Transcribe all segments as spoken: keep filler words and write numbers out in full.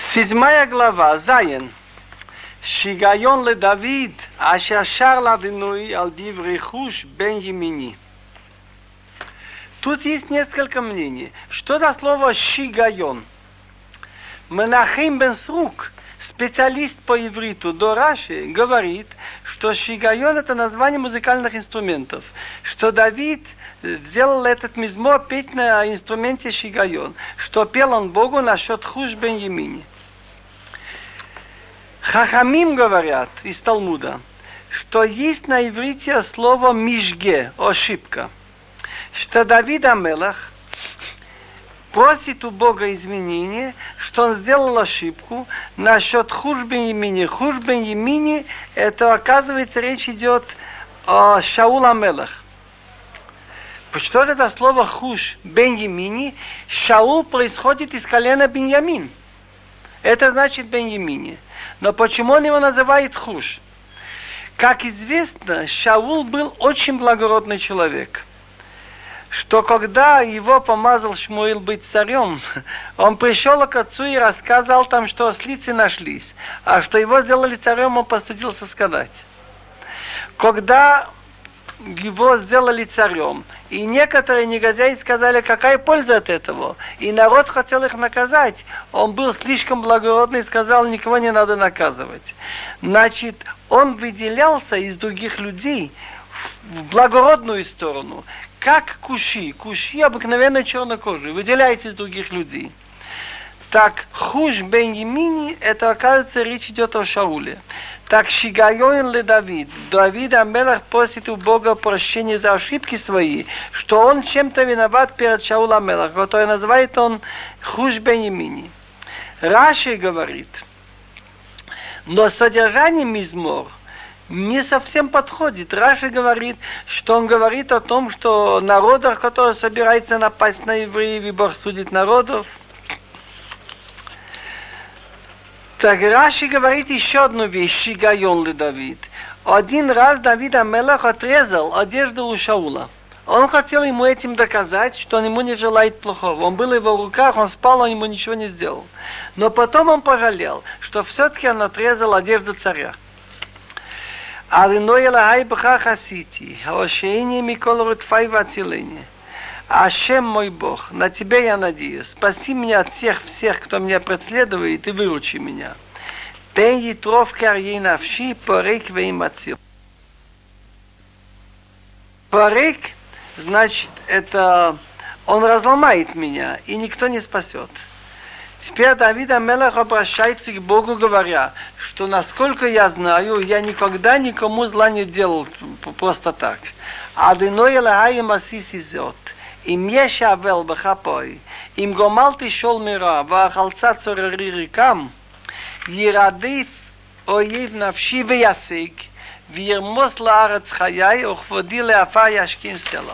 Седьмая глава, Зайн. Шигайон ле Давид, ашер шар ладинуи ал диврей хуш бен Йемини. Тут есть несколько мнений. Что за слово шигайон? Менахем бен Срук, специалист по ивриту до Раши, говорит, что шигайон это название музыкальных инструментов. Что Давид сделал этот мизмор петь на инструменте шигайон. Что пел он Богу насчет хуш бен Йемини. Хахамим говорят из Талмуда, что есть на иврите слово мишге, ошибка. Что Давид а-Мелах просит у Бога извинения, что он сделал ошибку насчет хуш бен Йемини. Хуш бен Йемини, это, оказывается, речь идет о Шаул а-Мелах. Что это слово хуш бен Йемини? Шаул происходит из колена Беньямин. Это значит бен Йемини. Но почему он его называет хуш? Как известно, Шаул был очень благородный человек. Что когда его помазал Шмуил быть царем, он пришел к отцу и рассказал там, что ослицы нашлись. А что его сделали царем, он постыдился сказать. Когда его сделали царем, и некоторые негодяи сказали, какая польза от этого. И народ хотел их наказать. Он был слишком благородный и сказал, никого не надо наказывать. Значит, он выделялся из других людей в благородную сторону. Как Куши. Куши обыкновенно чернокожий, выделяется из других людей. Так, хуш бен Йемини, это, оказывается, речь идет о Шауле. Так, шигайон ле Давид. Давид а-Мелах просит у Бога прощения за ошибки свои, что он чем-то виноват перед Шаул а-Мелах, который называет он хуш бен Йемини. Раши говорит, но содержание мизмор не совсем подходит. Раши говорит, что он говорит о том, что народах, которые собираются напасть на евреев, и Бог судит народов. Так Раши говорит еще одну вещь, шигайон ле Давид. Один раз Давид а-Мелах отрезал одежду у Шаула. Он хотел ему этим доказать, что он ему не желает плохого. Он был в его руках, он спал, он ему ничего не сделал. Но потом он пожалел, что все-таки он отрезал одежду царя. Алиной элахай бха хасити, хаошеини микол рутфай вацилени. Ашем мой Бог, на Тебя я надеюсь. Спаси меня от всех, всех, кто меня преследует, и выручи меня. Пен ятров карьей навши, порек веим ацил. Порек, значит, это он разломает меня, и никто не спасет. Теперь Давид а-Мелах обращается к Богу, говоря, что, насколько я знаю, я никогда никому зла не делал просто так. Адиной элахай масиси зот. אם יש אבל בחפוי, אם גומלתי שול מרע, והחלצה צוררי ריקם, ירדף אויב נפשי וישיג, וירמוס לארץ חיי, וכבודי לאפה ישכין סלו.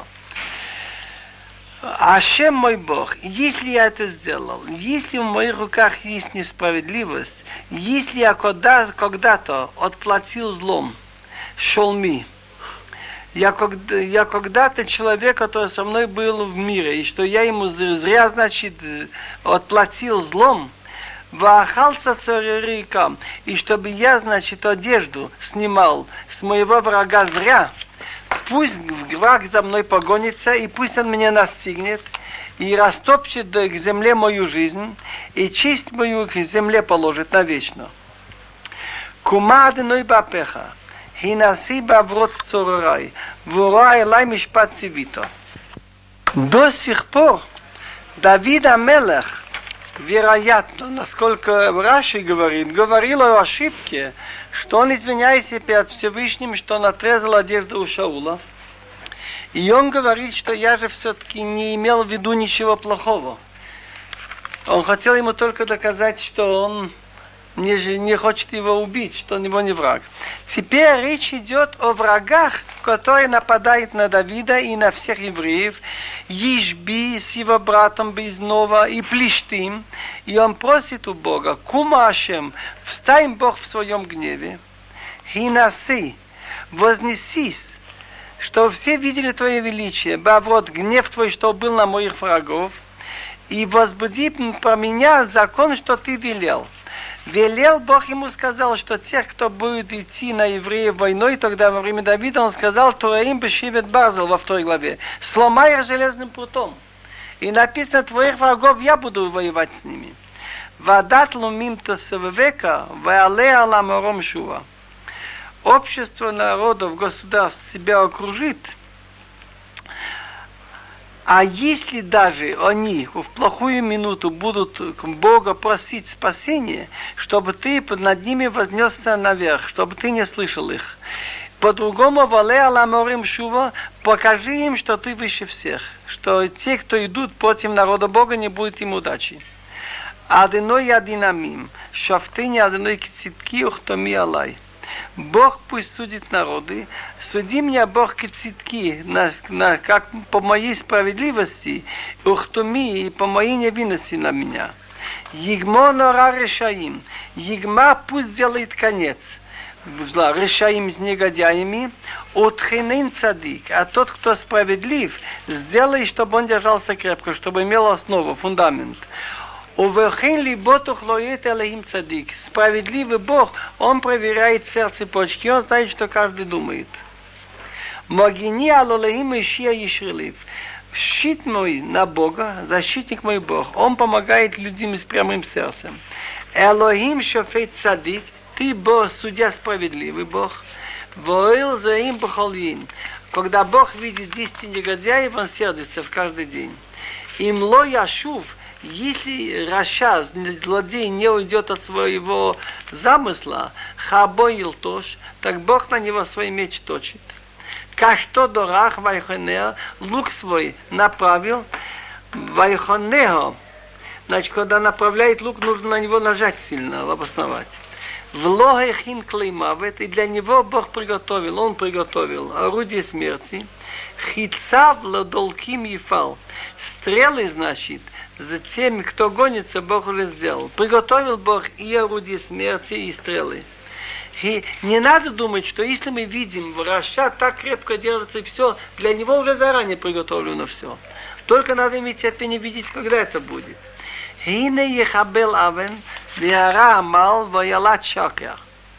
Ашем мой Бог, если я это сделал, если в моих руках есть несправедливость, если я когда-то отплатил злом, шолми, Я, когда, я когда-то человек, который со мной был в мире, и что я ему зря, значит, отплатил злом, ваахалца царерикам, и чтобы я, значит, одежду снимал с моего врага зря, пусть враг за мной погонится, и пусть он меня настигнет, и растопчет к земле мою жизнь, и честь мою к земле положит навечно. Кума адыной бапеха. Хинаси баврот цорорай, вура элай мишпат цивито. До сих пор Давид а-Мелах, вероятно, насколько Раши говорит, говорил о ошибке, что он извиняется перед Всевышним, что он отрезал одежду у Шаула. И он говорит, что я же все-таки не имел в виду ничего плохого. Он хотел ему только доказать, что он не, не хочет его убить, что он его не враг. Теперь речь идет о врагах, которые нападают на Давида и на всех евреев. Ишби с его братом Безнова и Плиштим. И он просит у Бога, Кума Ашем, встань Бог в своем гневе. Хинаси, вознесись, что все видели твое величие, баврот, гнев твой, что был на моих врагов. И возбуди про меня закон, что ты велел. Велел Бог ему сказал, что тех, кто будет идти на евреев войной, тогда во время Давида он сказал, Тураим бешивет барзел во второй главе, сломай их железным прутом. И написано, твоих врагов я буду воевать с ними. Вадат лумим тосевека, ваале аламором шува. Общество народов, государств себя окружит, а если даже они в плохую минуту будут Бога просить спасения, чтобы ты над ними вознесся наверх, чтобы ты не слышал их. По-другому, вале аламорим шува, покажи им, что ты выше всех, что те, кто идут против народа Бога, не будет им удачи. Аденой адинамим, шафтыни аденой кицитки ухтоми алай. Бог пусть судит народы, суди меня, Бог, кицитки, на, на, как по моей справедливости, ухтоми и по моей невинности на меня. Егмо нора решаим, егма пусть делает конец. Зла, решаем с негодяями, утхинин цадик, а тот, кто справедлив, сделай, чтобы он держался крепко, чтобы имел основу, фундамент. Уверхин либотух лоет элехим цадик. Справедливый Бог, он проверяет сердце почки, он знает, что каждый думает. Могини алолехим ишия ешрилив. Щит мой на Бога, защитник мой Бог, он помогает людям с прямым сердцем. Элохим шофет цадик, ты Бог, судья справедливый Бог. Воил за им бахалин. Когда Бог видит десять негодяев, он сердится в каждый день. Им ло яшув. Если Раша, злодей, не уйдет от своего замысла, хабоил тош, так Бог на него свой меч точит. Как что дорах вайхонео, лук свой направил, вайхонео, значит, когда направляет лук, нужно на него нажать сильно, обосновать. В логехин клеймавет, и для него Бог приготовил, он приготовил орудие смерти. Хицав ладолким ефал, стрелы, значит, за теми, кто гонится, Бог уже сделал. Приготовил Бог и орудие смерти, и стрелы. И не надо думать, что если мы видим, Раша так крепко держится, и все, для него уже заранее приготовлено все. Только надо иметь терпение видеть, когда это будет. Хине ехабел авен, виара амал, ваялат шакер.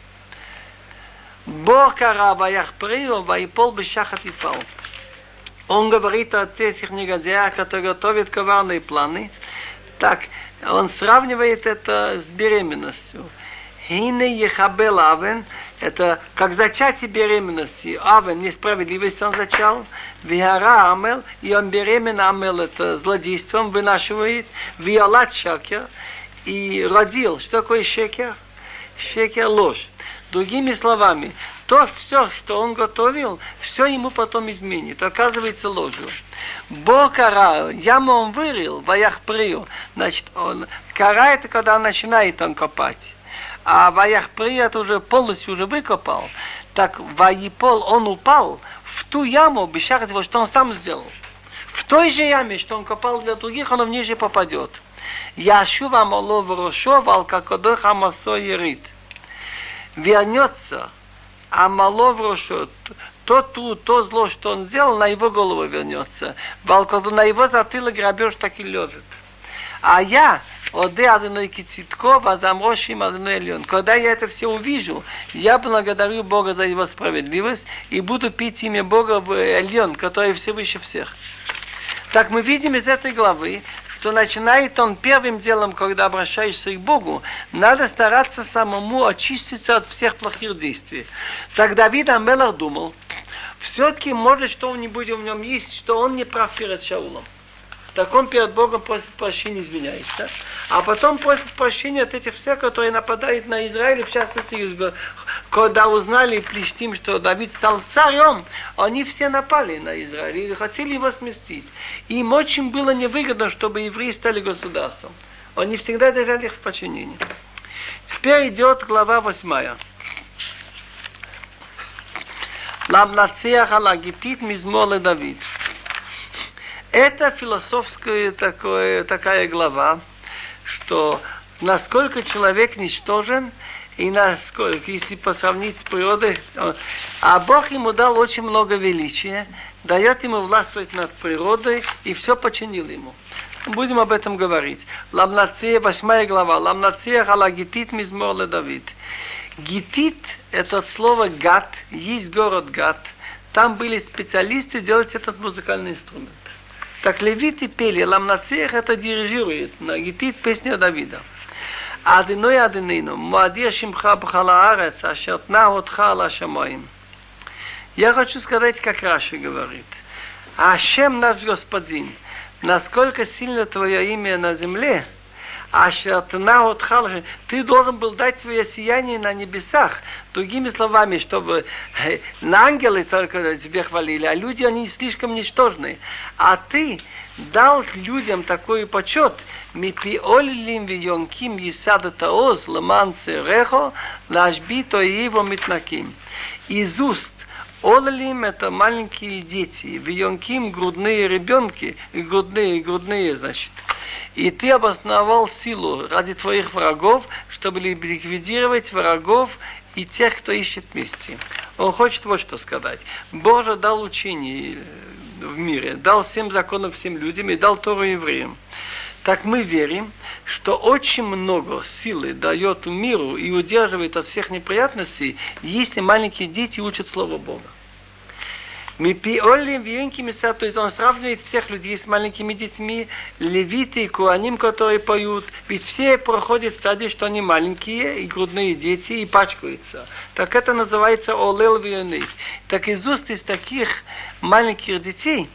Бог кара ваяхприо, ваипол бешахат и фал. Он говорит о тех негодяях, которые готовят коварные планы. Так, он сравнивает это с беременностью. Хине ехабел авен, это как зачатие беременности. Авен, несправедливость он зачал. Виара амел, и он беремен амел, это злодейством вынашивает. Виолат шакер, и родил. Что такое шекер? Шекер ложь. Другими словами, то все, что он готовил, все ему потом изменит. Оказывается ложью. Бог кара, яму он вырыл, ваях прию. Значит, он, кара это когда он начинает он копать. А ваях прию это уже полностью уже выкопал. Так ваипол он упал в ту яму, бешахат его, что он сам сделал. В той же яме, что он копал для других, он в ней же попадет. Яшува молов рошов, алкакодох амасо ерит. Вернется, а малов рошот, то, то, то зло, что он сделал, на его голову вернется. Когда на его затылок грабеж так и лежит. А я, оде аденой кицитко, вазамрошим аденой эльон. Когда я это все увижу, я благодарю Бога за его справедливость и буду пить имя Бога в эльон, который все выше всех. Так мы видим из этой главы, что начинает он первым делом, когда обращаешься к Богу, надо стараться самому очиститься от всех плохих действий. Так Давид а-Мелех думал, все-таки может что-нибудь в нем есть, что он не прав перед Шаулом. Так он перед Богом просит прощения, извиняется. А потом просит прощения от этих всех, которые нападают на Израиль, в частности, когда узнали Плештим, что Давид стал царем, они все напали на Израиль и хотели его сместить. Им очень было невыгодно, чтобы евреи стали государством. Они всегда держали их в подчинении. Теперь идет глава восьмая. Ламнацеах алагитит мизмоле Давид. Это философская такое, такая глава, что насколько человек ничтожен, и насколько, если посравнить с природой, а Бог ему дал очень много величия, дает ему властвовать над природой, и все подчинил ему. Будем об этом говорить. Ламнацея, восьмая глава. Ламнацея хала гитит мизмор ле Давид. Гитит – это от слова гат, есть город Гат. Там были специалисты делать этот музыкальный инструмент. Так левиты пели, ламнацеях это дирижирует на гитит песня Давида. Адиной адинейну, муадир шимха бхала арец, ашер тна отха ала шамаим. Я хочу сказать, как Раши говорит. Ашем наш Господин, насколько сильно твое имя на земле, ашер тна отха, ты должен был дать свое сияние на небесах. Другими словами, чтобы на ангелы только тебе хвалили, а люди, они слишком ничтожны. А ты дал людям такой почет. Мипи олилим вионким есада таоз ламан церехо лашбито его митнаким. Из уст олилим это маленькие дети, вионким грудные ребенки, грудные, грудные, значит. И ты обосновал силу ради твоих врагов, чтобы ликвидировать врагов и тех, кто ищет мести. Он хочет вот что сказать. Бог же дал учение в мире, дал семь законов всем людям и дал Тору евреям. Так мы верим, что очень много силы дает миру и удерживает от всех неприятностей, если маленькие дети учат Слово Бога. Мы пиолим венкими са, то есть он сравнивает всех людей с маленькими детьми, левиты и куаним, которые поют, ведь все проходят стадии, что они маленькие и грудные дети и пачкаются. Так это называется олел вионей. Так из уст из таких маленьких детей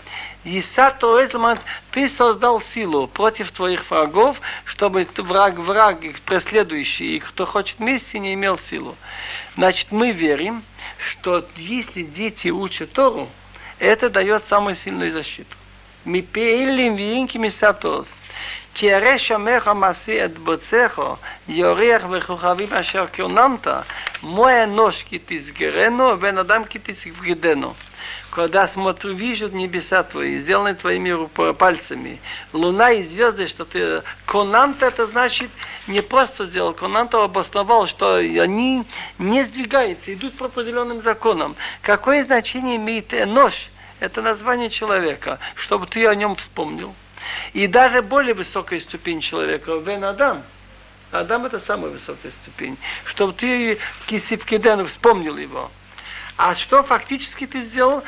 ты создал силу против твоих врагов, чтобы враг, враг, преследующий, и кто хочет мести, не имел силу. Значит, мы верим, что если дети учат Тору, это дает самую сильную защиту. Мы пейлим винкими сатос. Киаре шамеха маси эт боцехо, йорех вехухавим ашер кёнанта, моя нож китизгерену, венадам китизгедену. Когда смотрю, вижу небеса твои, сделаны твоими пальцами, луна и звезды, что ты... Конант это значит, не просто сделал, конант обосновал, что они не сдвигаются, идут по определенным законам. Какое значение имеет нож? Это название человека, чтобы ты о нем вспомнил. И даже более высокая ступень человека, Вен Адам. Адам это самая высокая ступень, чтобы ты Кисипкиден вспомнил его. А что фактически ты сделал?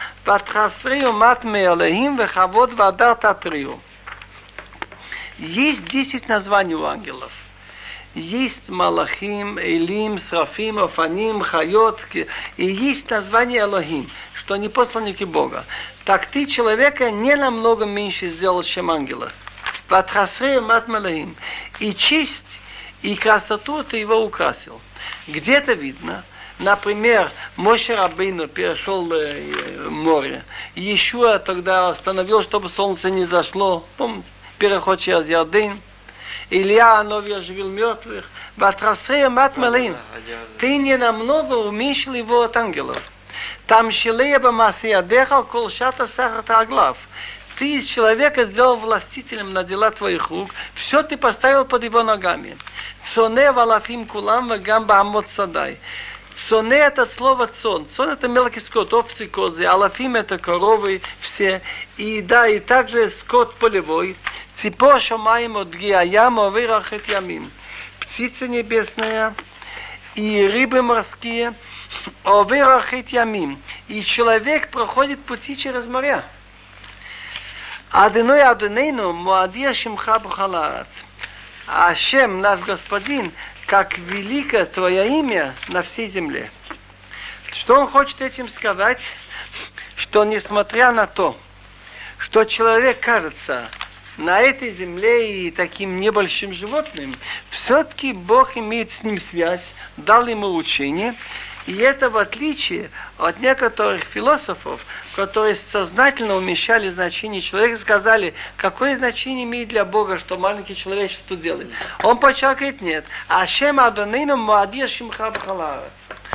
Есть десять названий у ангелов. Есть Малахим, Элим, Срафим, Офаним, Хайот. И есть название Элохим, что они посланники Бога. Так ты человека не намного меньше сделал, чем ангелов. И честь, и красоту ты его украсил. Где-то видно. Например, Моше Рабейну перешел море. Иешуа тогда остановил, чтобы солнце не зашло. Помните, переход через Ярден. Илья Нови оживил мертвых. Ватрасея мат малим. Ты не намного уменьшил его от ангелов. Там шилея бамасиядеха кол шата сахар таглав. Ты из человека сделал властителем на дела твоих рук. Все ты поставил под его ногами. Цоне валафим кулам вагам баамот садай. Цоне это слово цон. Цон это мелкий скот, овцы, козы. Алафим это коровы все. И да, и также скот полевой. Ципо шамаим от гиаям овирахет ямим. Птица небесная и рыбы морские овирахет ямим. И человек проходит пути через моря. Адиной адинейну муадир шимха бхаларат. Ашем, наш Господин, как велико твое имя на всей земле. Что он хочет этим сказать? Что несмотря на то, что человек кажется на этой земле и таким небольшим животным, все-таки Бог имеет с ним связь, дал ему учение. И это в отличие от некоторых философов, которые сознательно уменьшали значение человека, сказали, какое значение имеет для Бога, что маленький человек что делает. Он подчеркивает, нет. Ашем Адонейну Муадир Шимха Бхаларат.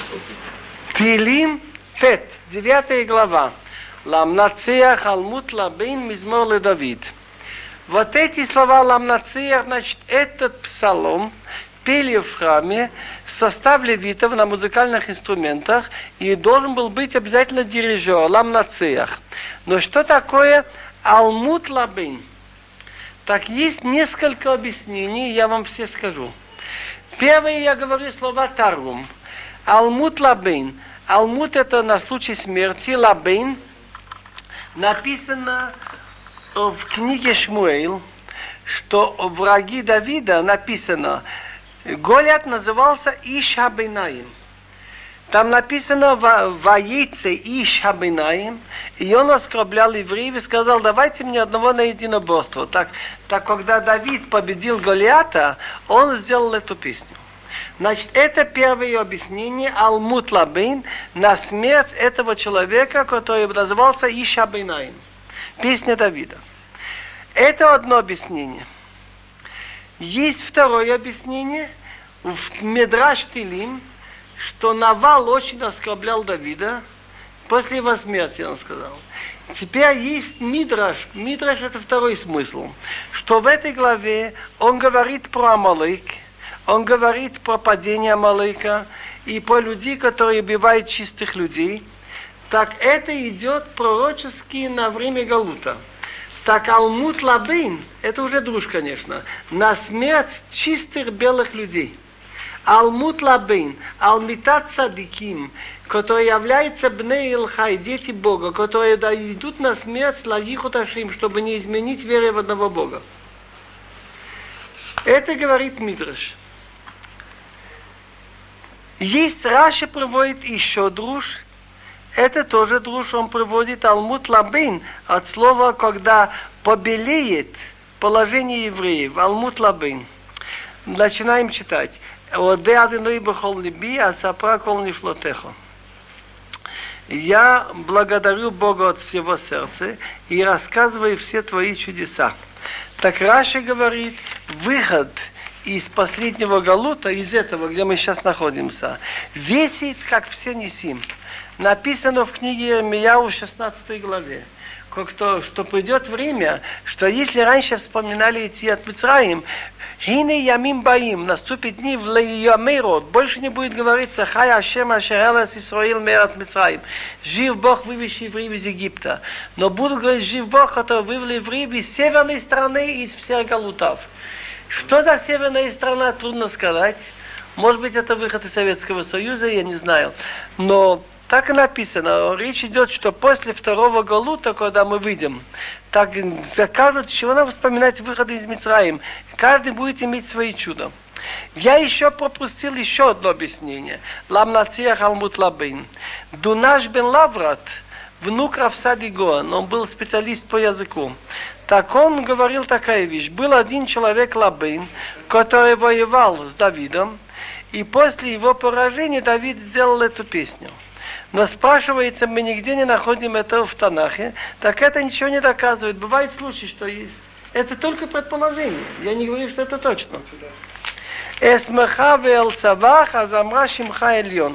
Тилим Тет, девятая глава. Ламнацеях Алмут Лабейн Мизмор ле Давид. Вот эти слова Ламнацеях, значит, этот псалом пели в храме в составе левитов на музыкальных инструментах, и должен был быть обязательно дирижер, ламнацеях. Но что такое алмут лабин? Так есть несколько объяснений, я вам все скажу. Первое, я говорю слова Таргум. Алмут лабейн. Алмут это на случай смерти, лабейн. Написано в книге Шмуэль, что враги Давида написано, Голиат назывался Иш Хабинаим. Там написано «Ваейце Иш Хабинаим», и он оскорблял евреев и сказал, давайте мне одного на единоборство. Так, так когда Давид победил Голиата, он сделал эту песню. Значит, это первое объяснение Алмут Лабейн на смерть этого человека, который назывался Иш Хабинаим. Песня Давида. Это одно объяснение. Есть второе объяснение в Медраш Тилим, что Навал очень оскорблял Давида после его смерти, он сказал. Теперь есть Мидраш. Мидраш это второй смысл. Что в этой главе он говорит про Амалек, он говорит про падение Амалека и про людей, которые убивают чистых людей. Так это идет пророчески на время Галута. Так Алмут Лабейн, это уже друж, конечно, на смерть чистых белых людей. Алмут Лабейн, Алмитат Цадиким, которые являются Бней Илхай, дети Бога, которые идут на смерть Ладиху Ташим, чтобы не изменить веры в одного Бога. Это говорит Мидраш. Есть Раши приводит еще друж. Это тоже друж, он приводит Алмут Лабейн от слова, когда побелеет положение евреев. Алмут Лабейн. Начинаем читать. Оде адиной бехол либи, а сапра кол нифлотехо. Я благодарю Бога от всего сердца и рассказываю все твои чудеса. Так Раши говорит, выход из последнего галута, из этого, где мы сейчас находимся, весит, как все несим. Написано в книге Ирмияу шестнадцатой главе, что, что придет время, что если раньше вспоминали идти от Мицраим, «Хине ямим баим», наступит дни в Лейямейрот, больше не будет говориться «Хай Ашем Ашерелес Исраил Мерац Мицраим», «Жив Бог, вывезший евреев из Египта», но будут говорить «Жив Бог, который вывел евреев из северной страны, из всех галутов». Что за северная страна, трудно сказать. Может быть, это выход из Советского Союза, я не знаю. Но так и написано. Речь идет, что после второго галута, когда мы выйдем, так закажут, чего нам вспоминать выходы из Мицраим. Каждый будет иметь свои чудо. Я еще пропустил еще одно объяснение. Ламнациях Алмут Лабейн. Дунаш бен Лаврат, внук Равсади Гоан, он был специалист по языку. Так он говорил такая вещь. Был один человек Лабейн, который воевал с Давидом, и после его поражения Давид сделал эту песню. Но спрашивается, мы нигде не находим этого в Танахе, так это ничего не доказывает. Бывает случаи, что есть. Это только предположение. Я не говорю, что это точно. Эсмеха веэл цавах, азамра шимха эльон.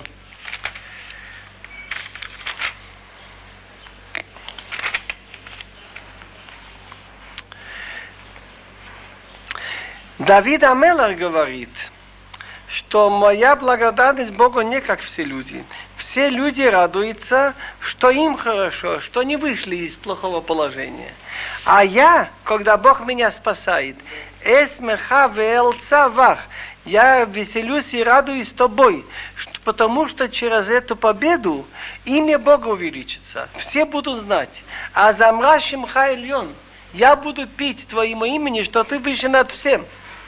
Давид Амелах говорит, что моя благодарность Богу не как все люди. Все люди радуются, что им хорошо, что они вышли из плохого положения. А я, когда Бог меня спасает, эсмеха веэл цавах, я веселюсь и радуюсь с тобой, потому что через эту победу имя Бога увеличится. Все будут знать. А замра шимха эльон, я буду петь твоему имени, что ты выше над всем.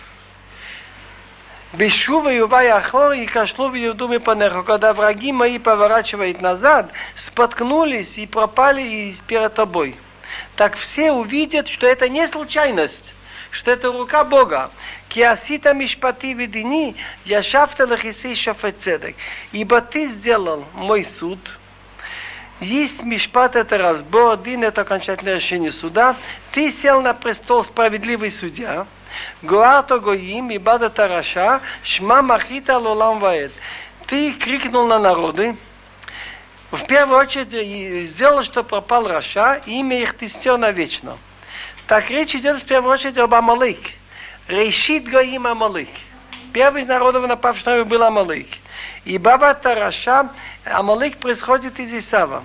Бешува ювай ахор и кашлу в юдуме панеху, когда враги мои поворачивают назад, споткнулись и пропали перед тобой. Так все увидят, что это не случайность, что это рука Бога. Киасита мишпати видини, яшафта лахисей шафет цедек. Ибо ты сделал мой суд. Есть мишпат, это разбор, дин, это окончательное решение суда. Ты сел на престол справедливый судья. Гуарто гоим и бада тараша, шма махита лолам ваэд. Ты крикнул на народы, в первую очередь сделал, что пропал Раша, и имя их ты стер навечно. Так речь идет в первую очередь об Амалек. Решит гоим Амалек. Первый из народов, напавших на него, был Амалек. И баба тараша, Амалек происходит из Исава.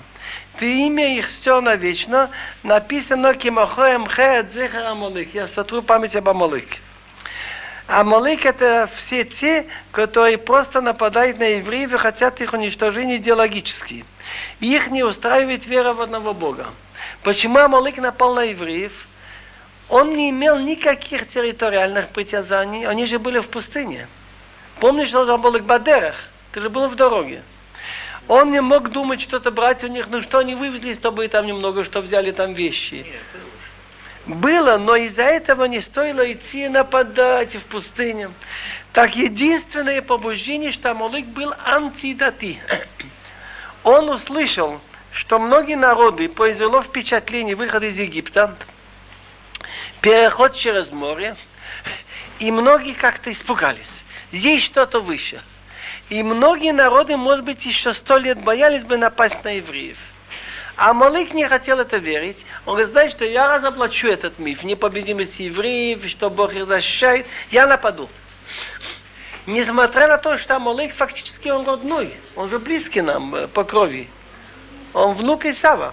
ты имя их стер навечно, написано «Кимахоем хэт зехар Амалик». Я сотру память об Амалике. Амалик — это все те, которые просто нападают на евреев и хотят их уничтожения идеологически. Их не устраивает вера в одного Бога. Почему Амалик напал на евреев? Он не имел никаких территориальных притязаний, они же были в пустыне. Помнишь, что он был в Бадерах? Ты же был в дороге. Он не мог думать что-то брать у них, ну что они вывезли с тобой там немного, что взяли там вещи. Было, но из-за этого не стоило идти нападать в пустыню. Так единственное побуждение, что Амалик был антидати. Он услышал, что многие народы произвело впечатление выхода из Египта, переход через море, и многие как-то испугались. Есть что-то выше. И многие народы, может быть, еще сто лет боялись бы напасть на евреев. А Амалик не хотел это верить. Он говорит, знаешь, что я разоблачу этот миф непобедимости евреев, что Бог их защищает, я нападу. Несмотря на то, что Амалик фактически он родной, он же близкий нам по крови. Он внук Исава.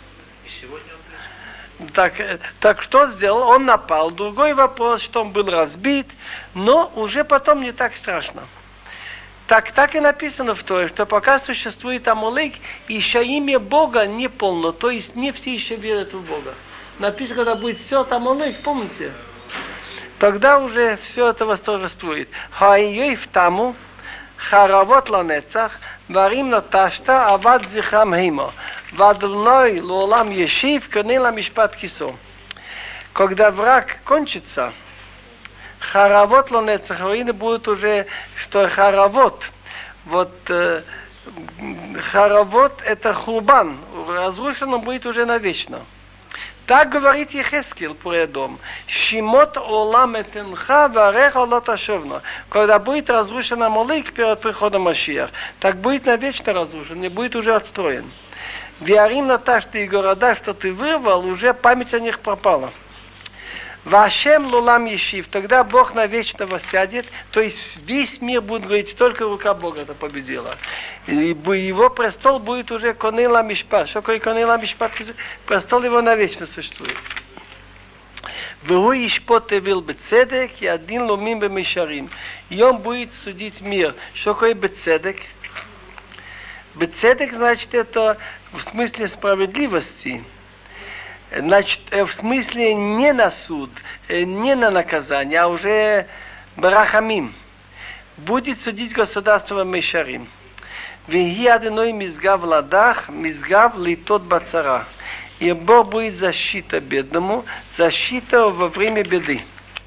Так, так что сделал? Он напал. Другой вопрос, что он был разбит, но уже потом не так страшно. Так, так и написано в Торе, что пока существует Амалик, еще имя Бога не полно, то есть не все еще верят в Бога. Написано, когда будет все Амалик, помните? Тогда уже все это восторжествует. Хаиёйф таму, харавот ланецах, варим наташта, авад зихрам хеймо, вадвной лолам ешив, конела мишпат кисо. Когда враг кончится, харавот ланецах, руины будут уже, что харавот, вот э, харавот это хурбан, разрушено будет уже навечно. Так говорит Ехескил про Эдом. Шимот олам этенха вареха лоташевно. Когда будет разрушен Амалик перед приходом Машиах, так будет навечно разрушен, не будет уже отстроен. Виарим на ташты и города, что ты вырвал, уже память о них пропала. Вашем лулам ешив, тогда Бог навечно воссядет, то есть весь мир будет говорить, только рука Бога это победила. И его престол будет уже конела мишпат. Что такое конела мишпат? Престол его навечно существует. Вегу ишпот тевил бецедек, и один ломим бемишарим. И он будет судить мир. Что такое бецедек? Бецедек значит это в смысле справедливости. Значит, в смысле не на суд, не на наказание, а уже барахамим. Будет судить государство Мишарим. Веги аденой мизгав ладах, мизгав литот бацара. И Бог будет защита бедному, защита во время беды.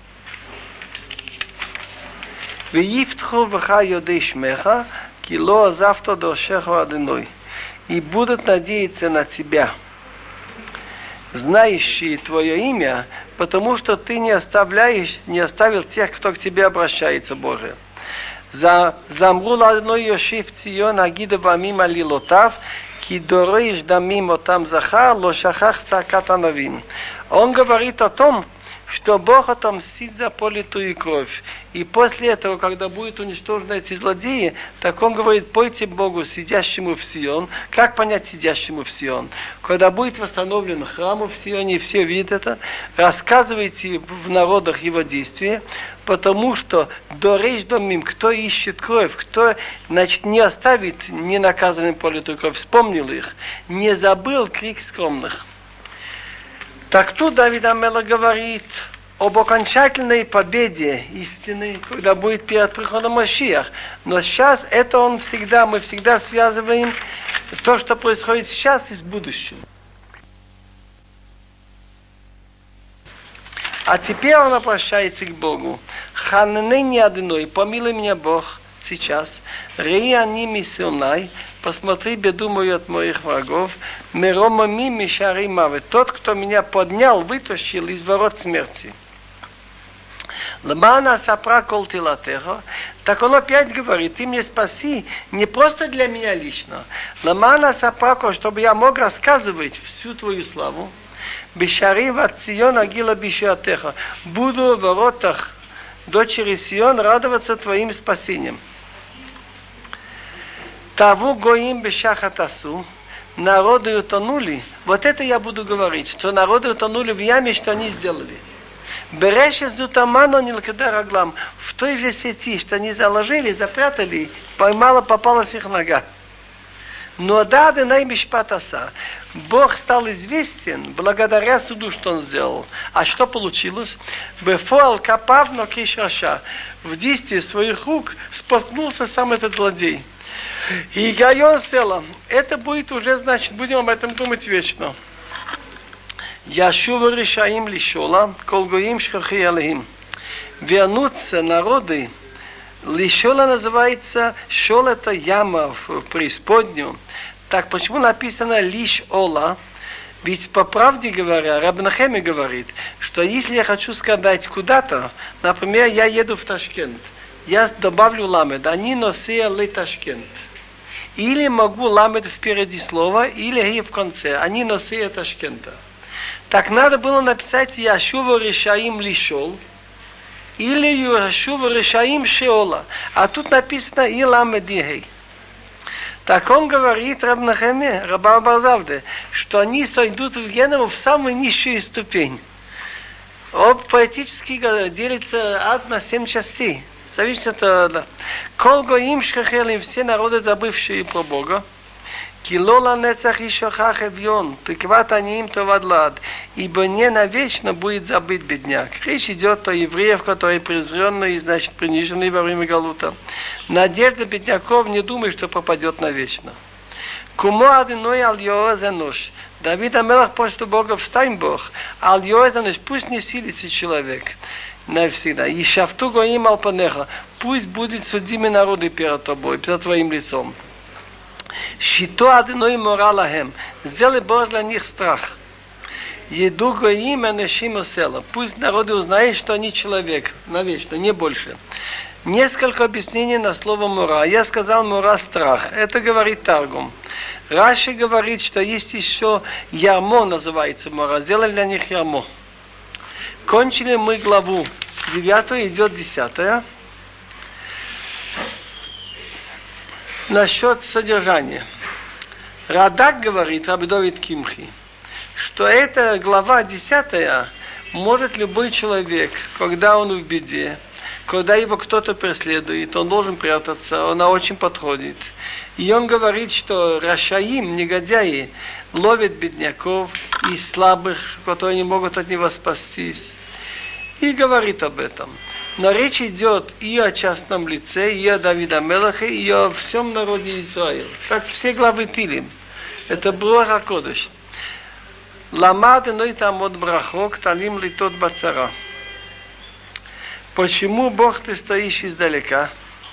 Веифтху ваха йодей шмеха, кило азавто дошеху аденой. И будут надеяться на тебя, знающие твое имя, потому что ты не оставляешь, не оставил тех, кто к тебе обращается, Боже. Замру ладной йошив цион агида вамим алилотав, ки дореш дамим отам захар, лошахах цакат анавим. Он говорит о том, что Бог отомстит за политую кровь. И после этого, когда будут уничтожены эти злодеи, так он говорит, пойте Богу, сидящему в Сион. Как понять сидящему в Сион? Когда будет восстановлен храм в Сионе, и все видят это, рассказывайте в народах его действия, потому что до речь домим, кто ищет кровь, кто, значит, не оставит ненаказанным политую кровь, вспомнил их, не забыл крик скромных. Так тут Давид а-Мелех говорит об окончательной победе истины, когда будет перед приходом Машиах. Но сейчас это он всегда, мы всегда связываем то, что происходит сейчас, и с будущим. А теперь он обращается к Богу. Ханнени одной, помилуй меня, Бог, сейчас. Рей они миссионай, посмотри беду мою от моих врагов. Мерома ми мишари мавы. Тот, кто меня поднял, вытащил из ворот смерти. Лмана сапра кол тилатеха. Так он опять говорит, ты мне спаси не просто для меня лично. Лмана сапра, чтобы я мог рассказывать всю твою славу. Бешари ват Сион агила бишиатеха. Буду в воротах дочери Сион радоваться твоим спасением. Таву гоим бешахатасу. народы утонули, вот это я буду говорить, что народы утонули в яме, что они сделали. Береше зутаману нилкада раглам. В той же сети, что они заложили, запрятали, поймала, попалась их нога. Но да, да наймишпатаса. Бог стал известен благодаря суду, что он сделал. А что получилось? Бефуал капавно кишраша. В действии своих рук споткнулся сам этот злодей. И Гайон села. Это будет уже, значит, будем об этом думать вечно. Яшува решаим лишола, колгоим шхахи алихим. Вернутся народы. Лишола называется, шол это яма в преисподнюю. Так почему написано лиш ола? Ведь по правде говоря, Раб Нахеми говорит, что если я хочу сказать куда-то, например, я еду в Ташкент, я добавлю ламед, они носея ле Ташкент. Или могу ламед впереди слова, или и в конце, они носея Ташкента. Так надо было написать Яшува решаим лишол, или Яшува решаим шеола. А тут написано и ламедихей. Так он говорит Раб Нахеме, Раба Барзавде, что они сойдут в Генеру в самую низшую ступень. Об поэтически делится ад на семь частей. Зависит от... Кол гоим шхахелим, все народы, забывшие про Бога. Килола нецах и шохах эвьон, тыкват аним товадлад, ибо не навечно будет забыт бедняк. Речь идет о евреях, которые презренные и, значит, приниженные во время Галута. Надежда бедняков не думает, что попадет навечно. Кумо адиной аль йоэзенош. Давид Амелах просит у Бога, встань Бог, аль йоэзенош, пусть не силится человек навсегда. И шафту гоим алпанеха, пусть будет судимы народы перед тобой, перед твоим лицом. Шито адиной моралахем, сделай Бог для них страх. Еду гоим анешим осела, пусть народы узнают, что они человек, навечно, не больше. Несколько объяснений на слово мора. Я сказал мора страх, это говорит Таргум. Раши говорит, что есть еще ярмо, называется мора, сделали для них ярмо. Кончили мы главу девятую, идет десятая. Насчет содержания. Радак говорит, Рабби Довид Кимхи, что эта глава десятая может любой человек, когда он в беде, когда его кто-то преследует, он должен прятаться, она очень подходит. И он говорит, что рашаим, негодяи, ловят бедняков и слабых, которые не могут от него спастись. И говорит об этом. Но речь идет и о частном лице, и о Давиде Амелахе, и о всем народе Израиля. Так все главы Тилим. Это Бруах ха-Кодеш. Ламад ной тамод брахок, талим литот бацара. Почему Бог ты стоишь издалека?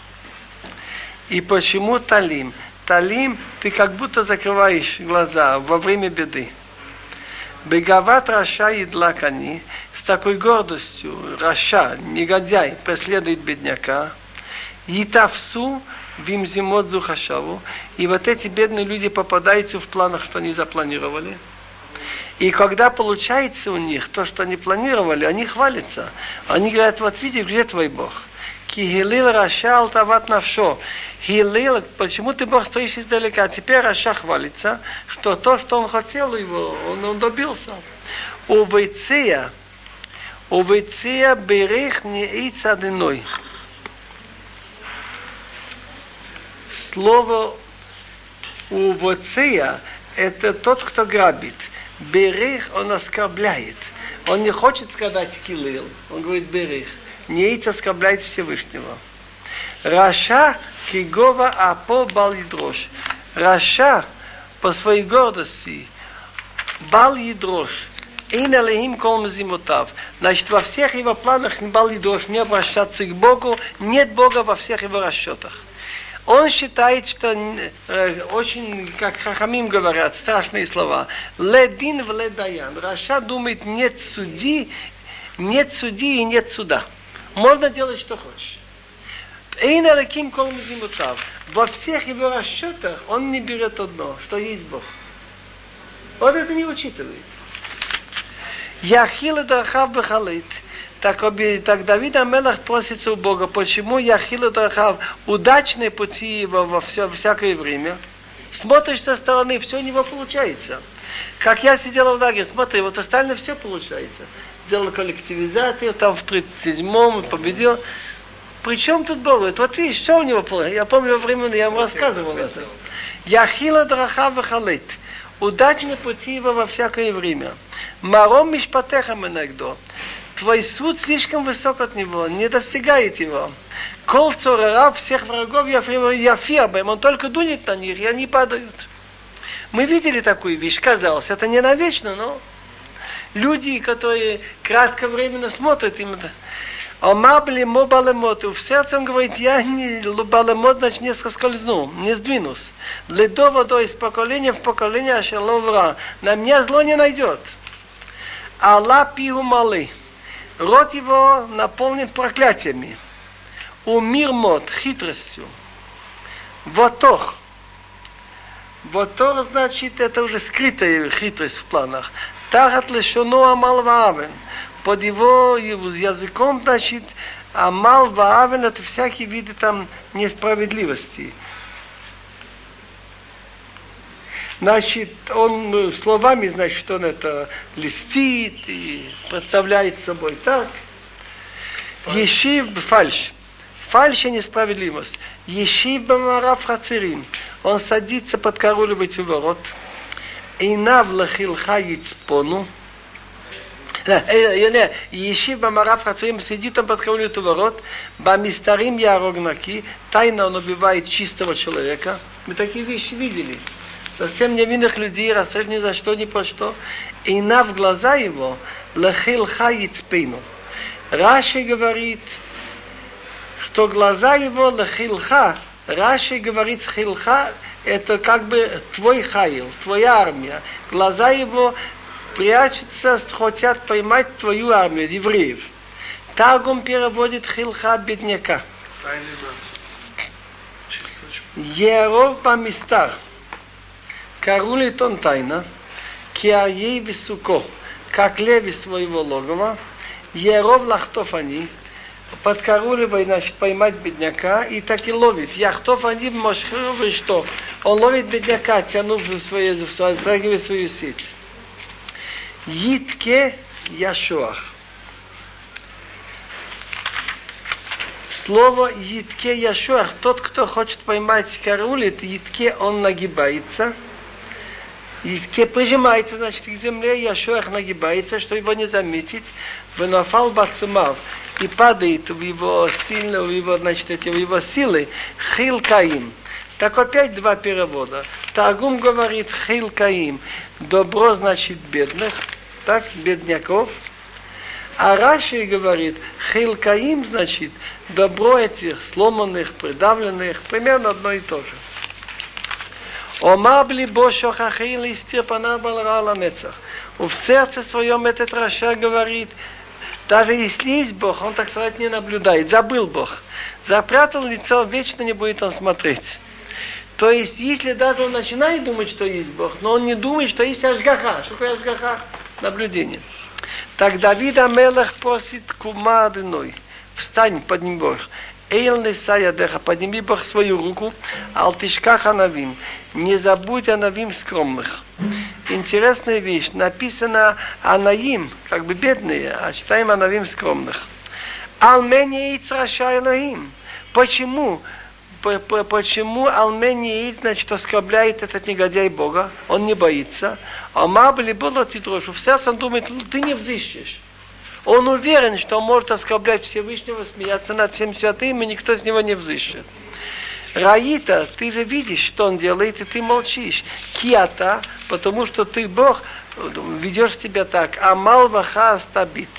И почему талим? Талим ты как будто закрываешь глаза во время беды. Бегават раша идлакани, с такой гордостью раша, негодяй, преследует бедняка. Итавсу вимзимот зухашаву. И вот эти бедные люди попадаются в планах, что они запланировали. И когда получается у них то, что они планировали, они хвалятся. Они говорят, вот видишь, где твой Бог? Кихилил раша алтават навшо. Хилил, почему ты, Бог, стоишь издалека? А теперь раша хвалится, что то, что он хотел его, он, он добился. Увейцея, увейцея берех не эйца одиной. Слово увейцея – это тот, кто грабит. Берех, он оскорбляет. Он не хочет сказать килил, он говорит берех. Неиц оскорбляет Всевышнего. Раша кигова апо бал едрош. Раша по своей гордости бал едрош. Ин алехим кол мезимотав. Значит, во всех его планах бал едрош, не обращаться к Богу, нет Бога во всех его расчетах. Он считает, что э, очень, как хахамим говорят, страшные слова. Ледин в ледаян. Раша думает, нет судьи, нет судьи и нет суда. Можно делать, что хочешь. Во всех его расчетах он не берет одно, что есть Бог. Он это не учитывает. Яхила дархав бехалит. Так, так Давид Амелах просится у Бога, почему Яхила дархав удачные пути его во все, всякое время. Смотришь со стороны, все у него получается. Как я сидел в лагере, смотри, вот остальное все получается. Сделал коллективизацию, там в тридцать седьмом победил. Причем тут Бог? Вот видишь, что у него получается. Я помню во время, я вам рассказывал это. Яхила драха вахалит. Удачные пути его во всякое время. Маром мишпатехам иногда. Твой суд слишком высок от него, не достигает его. Кол цорера всех врагов яфирбаем, он только дунет на них, и они падают. Мы видели такую вещь, казалось, это не навечно, но люди, которые кратковременно смотрят, им это. Омабли мо балемот, в сердце говорит, я не балемот, значит не соскользну, не сдвинусь. Ледо водой из поколения в поколение ашеловра, на меня зло не найдет. Алла пиу малы, рот его наполнен проклятиями. У мир мод, хитростью. Вотох. Вотох значит, это уже скрытая хитрость в планах. Тахат лешону амал ваавен. Под его языком, значит, амал ваавен, это всякие виды там несправедливости. Значит, он словами, значит, он это льстит и представляет собой так. Ешив фальш. Фальш и несправедливость. Ешив бамарав хацерим. Он садится подкарауливать у ворот. Инав лахилха яцпону. Ешив бамарав хацерим, сидит он подкарауливает у ворот. Бамистарим ярогнаки. Тайно он убивает чистого человека. Мы такие вещи видели. Совсем невинных людей, расстреляют ни за что, ни по что. И на в глаза его лахилха яцпейну. Раши говорит, что глаза его лахилха, Раши говорит, хилха, это как бы твой хаил, твоя армия. Глаза его прячутся, хотят поймать твою армию, евреев. Таргум переводит хилха бедняка. Еров бамистар. Карулит он тайно, киарей висуко, как леви своего логова, еров лахтов они, подкаруливай, значит, поймать бедняка, и так и ловит. Яхтов они мошхру, что? Он ловит бедняка, тянув свою, затрагивая свою сеть. Йитке яшуах. Слово йитке яшуах, тот, кто хочет поймать карулит, йитке он нагибается. Йитке прижимается, значит, к земле, яшуах нагибается, чтобы его не заметить. Венафал бацумав. И падает в его сильно, в его, значит, эти, в его силы хил каим. Так опять два перевода. Таргум говорит хил каим. Добро значит бедных, так, бедняков. А Раши говорит хил каим значит добро этих сломанных, придавленных, примерно одно и то же. Омабли бошо хахил и степана балрала нецах. В сердце своем этот Раша говорит, даже если есть Бог, он, так сказать, не наблюдает. Забыл Бог. Запрятал лицо, вечно не будет он смотреть. То есть, если даже он начинает думать, что есть Бог, но он не думает, что есть ашгаха. Что такое ашгаха? Наблюдение. Так Давид Амелех просит кума одной. Встань, подними Бог. Эйл несая деха, подними Бог свою руку. Алтишках анавим. Не забудь анавим скромных. Интересная вещь. Написано анаим, как бы бедные, а читаем анавим скромных. Алмени яиц раша Элохим. Почему? Почему Алмени яиц, значит, оскорбляет этот негодяй Бога? Он не боится. А мабли было титрошу. В сердце он думает, ты не взыщешь. Он уверен, что он может оскорблять Всевышнего, смеяться над всем святым, и никто с него не взыщет. Раита, ты же видишь, что он делает, и ты молчишь. Киата, потому что ты, Бог, ведешь себя так. Амал ваха астабит.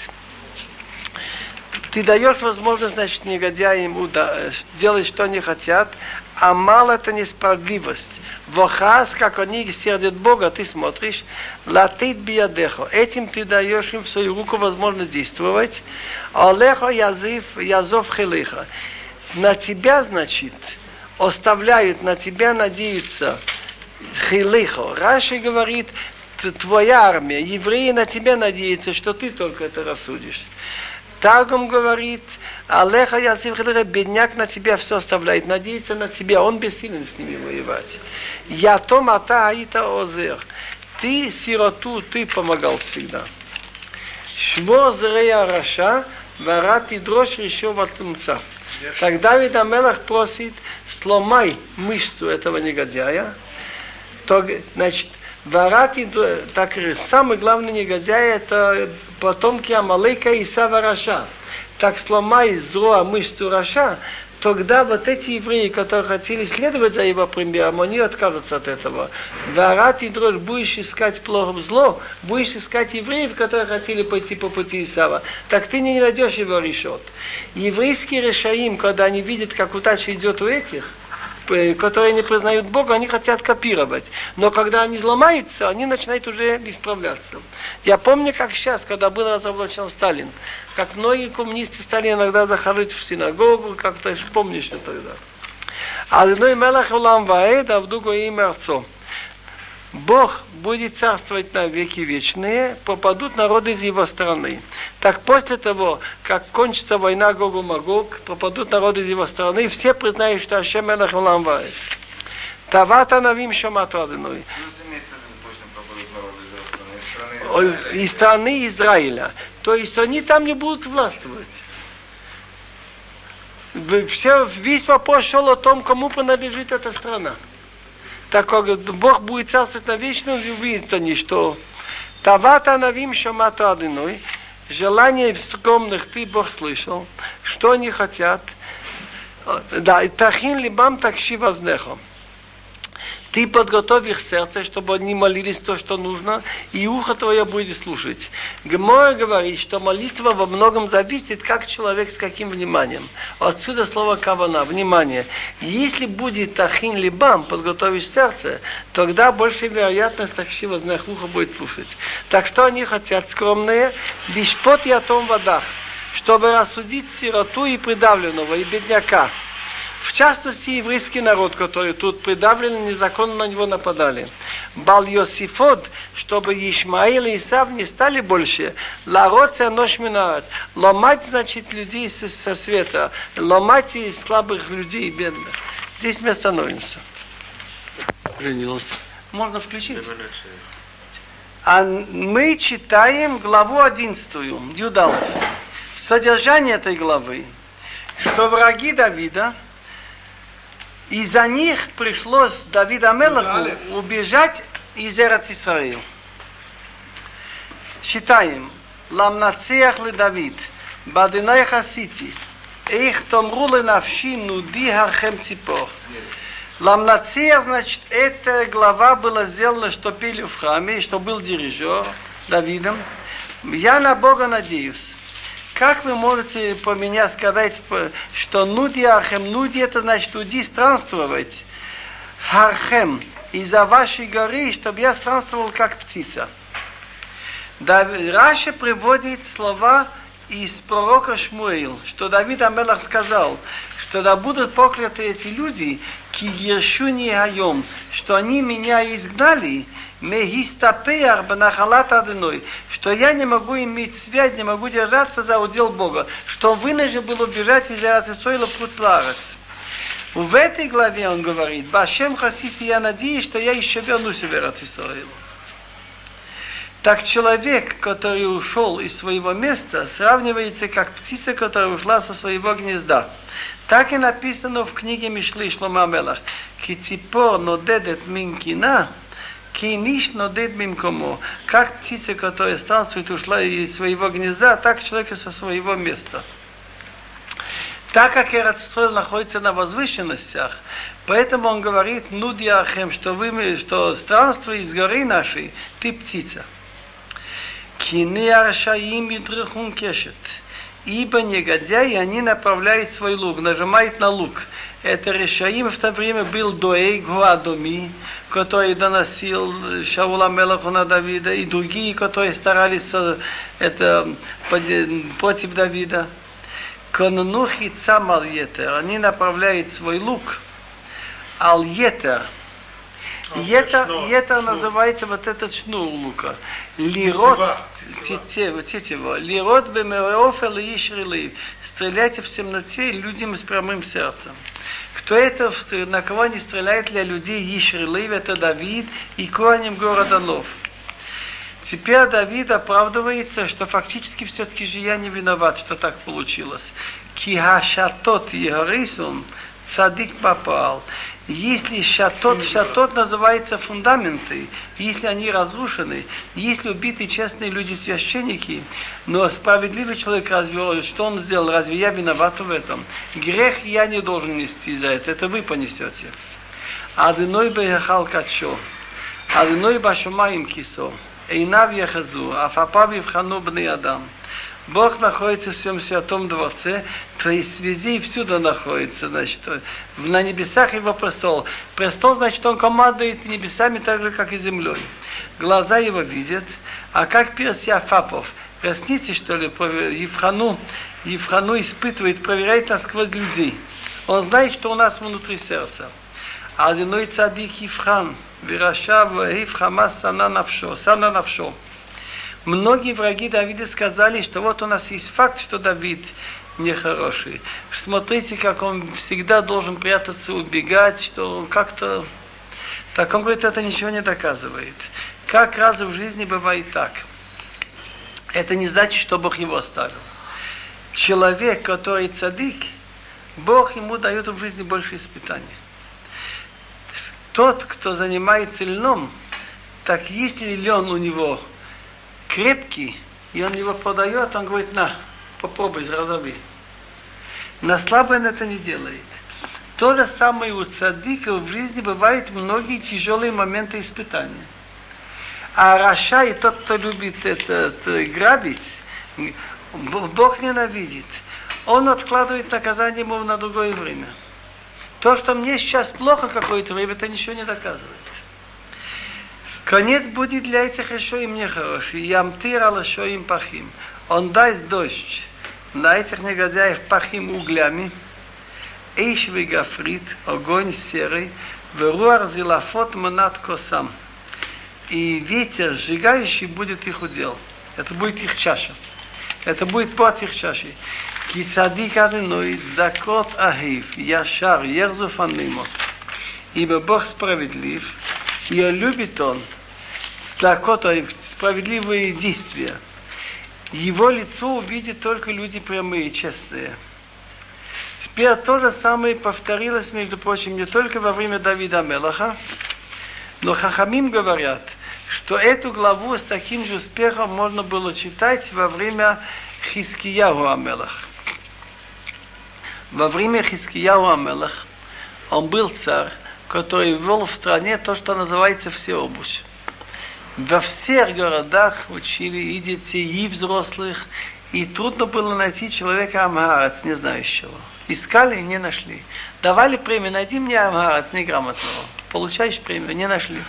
Ты даешь возможность, значит, негодяям делать, что они хотят. Амал — это несправедливость. Вахас, как они сердят Бога, ты смотришь. Латит биядехо. Этим ты даешь им в свою руку возможность действовать. Олехо язив, язов хилиха. На тебя, значит, оставляют, на тебя надеются хилихо. Раши говорит, твоя армия, евреи на тебя надеются, что ты только это рассудишь. Таргум говорит, Алеха Ясиф Хидре, бедняк на тебя все оставляет, надеется на тебя, он бессилен с ними воевать. Я то мата аита озер. Ты сироту, ты помогал всегда. Шмо зрея раша, варат и дрожь еще в отлумца. Тогда Давид ха-Мелех просит, сломай мышцу этого негодяя. То, значит, варат и так самый главный негодяй это потомки Амалека и Исава Раша. Так сломай зло мышцу Раша, тогда вот эти евреи, которые хотели следовать за его примером, они откажутся от этого. Варат и дрожь, будешь искать плохо зло, будешь искать евреев, которые хотели пойти по пути Исава, так ты не найдешь его решет. Еврейские решаим, когда они видят, как удача идет у этих, которые не признают Бога, они хотят копировать. Но когда они ломаются, они начинают уже исправляться. Я помню, как сейчас, когда был разоблачен Сталин, как многие коммунисты стали иногда заходить в синагогу, как-то помнишь это тогда. Адоной мелех улам ваэд, авду имя Арцо. Бог будет царствовать на веки вечные, попадут народы из его страны. Так после того, как кончится война Гогу-Магог, попадут народы из его страны, все признают, что Ашем мелех улам ваэд. Тавата навим шамату Адоной. Из страны Израиля. То есть они там не будут властвовать. Все, весь вопрос шел о том, кому принадлежит эта страна. Так как Бог будет царствовать на вечном, увидят они, что Тавата навим шамату Адоной, желание скромных ты, Бог, слышал, что они хотят. Да, тахин либам такши вознехом. Ты подготовь их сердце, чтобы они молились то, что нужно, и ухо твое будет слушать. Гемора говорит, что молитва во многом зависит, как человек с каким вниманием. Отсюда слово кавана, внимание. Если будет тахин либам, подготовишь сердце, тогда больше вероятность такши вознех ухо будет слушать. Так что они хотят скромные, бишпот и атом водах, чтобы рассудить сироту и придавленного, и бедняка. В частности, еврейский народ, который тут придавлен, незаконно на него нападали. Бал Йосифод, чтобы Ишмаил и Исав не стали больше. Лароция нож минарат. Ломать, значит, людей со, со света. Ломать и слабых людей, бедных. Здесь мы остановимся. Женился. Можно включить? А мы читаем главу одиннадцатую, Юдал. Содержание этой главы, что враги Давида, из-за них пришлось Давиду ха-Мелеху убежать из Эрец-Исраил. Читаем. Ламнацеях ли Давид, бадинай хасити, их томру ли навши нуди хархем ципор. Ламнацеях, значит, эта глава была сделана, что пели в храме, что был дирижер Давидом. Я на Бога надеюсь. Как вы можете по меня сказать, что нуди архем, нуди это значит уди странствовать, архем, из-за вашей горы, чтобы я странствовал как птица. Раша приводит слова из пророка Шмуэл, что Давид ха-Мелех сказал, что да будут прокляты эти люди, ки ершуни хайом, что они меня изгнали, мегистапеяр бенахалат Адоной, что я не могу иметь связь, не могу держаться за удел Бога, что он вынужден был убежать из Эрец-Исраила в Хуцлаарец. В этой главе он говорит, Башем хасиси, я надеюсь, что я еще вернусь в Эрец-Исраил. Так человек, который ушел из своего места, сравнивается как птица, которая ушла со своего гнезда. Так и написано в книге Мишли Шломо ха-Мелех. Киципор нодедет минкина, киниш нодед минкомо. Как птица, которая странствует, ушла из своего гнезда, так человек со своего места. Так как Эрец-Исраил находится на возвышенностях, поэтому он говорит, нуди ахем, что вы, что странствуй из горы нашей, ты птица. Кини аршаим идрихун кешет. Ибо негодяи, они направляют свой лук, нажимают на лук. Это решаим в то время был Доeg Гуадоми, который доносил Шаула ха-Мелеху на Давида, и другие, которые старались это, против Давида. Коннухи цам ал етер, они направляют свой лук ал етер. Етер, етер называется вот этот шнур лука. Лирот, тетива, лирот бемереоф или ишрилив. стреляйте в темноте людям с прямым сердцем. Кто это, на кого не стреляет для людей Ишрилев, это Давид и Коаним города Нов. Теперь Давид оправдывается, что фактически все-таки же я не виноват, что так получилось. Киха шатот егорисун цадик попал. Если шатот, шатот называется фундаменты, если они разрушены, если убиты честные люди, священники, но справедливый человек развел, что он сделал, разве я виноват в этом? Грех я не должен нести за это, это вы понесете. Адыной бехал качо, адыной башумаим кисо, эйнав яхазу, афапав евхану бней адам. Бог находится в своем святом дворце, то есть везде и всюду находится, значит, на небесах его престол. Престол, значит, он командует небесами так же, как и землей. Глаза его видят, а как перси Афапов, ресницы, что ли, Евхану, Евхану испытывает, проверяет насквозь людей. Он знает, что у нас внутри сердца. Адиной цадик Евхан, вирашав Евхама сана навшо, сана навшо. Многие враги Давида сказали, что вот у нас есть факт, что Давид нехороший. Смотрите, как он всегда должен прятаться, убегать, что он как-то... Так он говорит, это ничего не доказывает. Как раз в жизни бывает так. Это не значит, что Бог его оставил. Человек, который цадик, Бог ему дает в жизни больше испытаний. Тот, кто занимается льном, так если лен у него крепкий, и он его подает, он говорит, на, попробуй, разорви. На слабый он это не делает. То же самое у цадиков в жизни бывают многие тяжелые моменты испытания. А раша и тот, кто любит это, это грабить, Бог ненавидит. Он откладывает наказание ему на другое время. То, что мне сейчас плохо какое-то время, это ничего не доказывает. Конец будет для этих еще и мне хороший. Ямтир алашо им пахим. Он даст дождь на этих негодяев пахим углями. Эйш вегафрит, огонь серый, веруар зилафот манат косам. И ветер сжигающий будет их удел. Это будет их чаша. Это будет плод их чаши. Ки цадик адыной цдакот ахив, яшар ерзу фанимот. Ибо Бог справедлив, и любит он справедливые действия. Его лицо увидят только люди прямые, честные. Теперь то же самое повторилось, между прочим, не только во время Давида Мелаха, но Хахамим говорят, что эту главу с таким же успехом можно было читать во время Хискияху Амелах. Во время Хискияху Амелах он был царь, который ввел в стране то, что называется всеобущ. Во всех городах учили и детей, и взрослых, и трудно было найти человека амгарец, не знающего. Искали и не нашли. Давали премию, найди мне амгарец неграмотного. Получаешь премию, не нашли.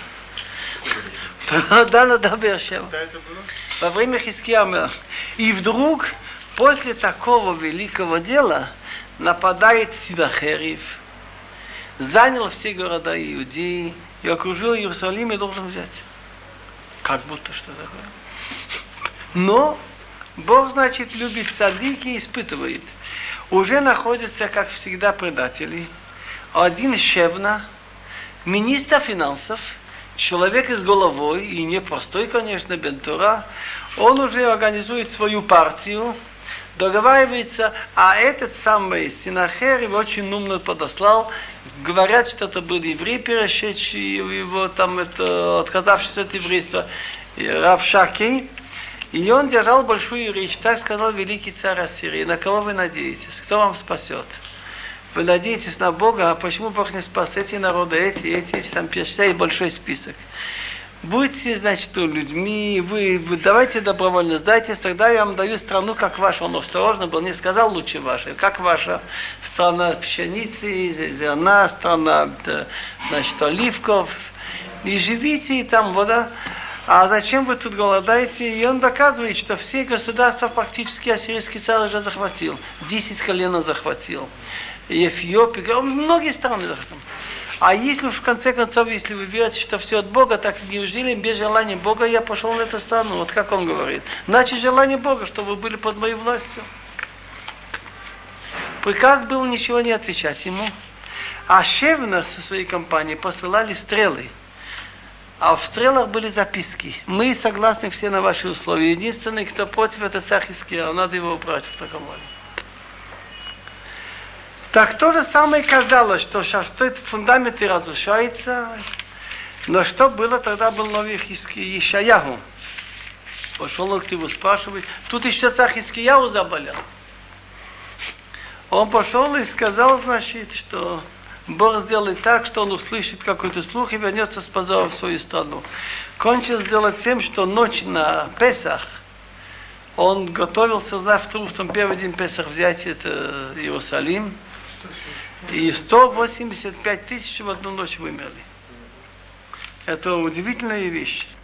Да, да, Бершева. Во время Хискияху. И вдруг, после такого великого дела, нападает Сидахерев, занял все города Иудеи и окружил Иерусалим и должен взять. Как будто что такое. Но Бог, значит, любит цадики и испытывает. Уже находятся, как всегда, предатели. Один Шевна, министр финансов, человек с головой, и непростой, конечно, Бентура, он уже организует свою партию, договаривается, а этот самый Синахерев очень умно подослал. Говорят, что это был еврей, перешедший его там, это, отказавшийся от еврейства, Рав Шаки. И он держал большую речь. Так сказал великий царь Ассирии. На кого вы надеетесь? Кто вам спасет? Вы надеетесь на Бога, а почему Бог не спас эти народы, эти, эти, эти, там перечисляет большой список. Будьте, значит, людьми, вы, вы давайте добровольно сдайтесь, тогда я вам даю страну, как ваша. Он осторожно был, не сказал лучше вашей, как ваша страна пшеницы, зерна, страна, значит, оливков. И живите, и там вода. А зачем вы тут голодаете? И он доказывает, что все государства практически ассирийский царь уже захватил. Десять колен он захватил. Эфиопия, многие страны захватил. А если уж в конце концов, если вы верите, что все от Бога, так неужели без желания Бога я пошел на эту страну? Вот как он говорит. Значит, желание Бога, чтобы вы были под моей властью. Приказ был ничего не отвечать ему. А Шевна со своей компанией посылали стрелы. А в стрелах были записки. Мы согласны все на ваши условия. Единственный, кто против, это царь Хизкияу. Надо его убрать в таком роде. Так то же самое казалось, что сейчас что фундамент и разрушается. Но что было, тогда был новый Ишаяху. Пошел он к нему спрашивать. Тут еще царь Хизкияу заболел. Он пошел и сказал, значит, что Бог сделает так, что он услышит какой-то слух и вернется с позором в свою страну. Кончил сделать тем, что ночь на Песах он готовился завтра утром, первый день Песах взять это Иерусалим. И сто восемьдесят пять тысяч в одну ночь вымерли. Это удивительная вещь.